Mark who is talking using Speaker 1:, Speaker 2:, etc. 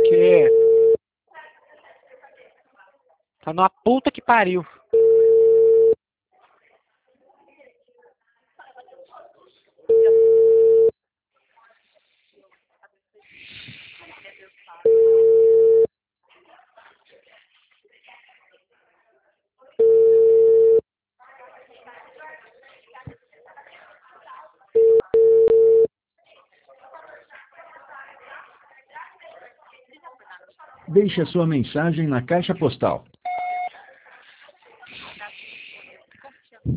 Speaker 1: Que tá numa puta que pariu.
Speaker 2: Deixe a sua mensagem na caixa postal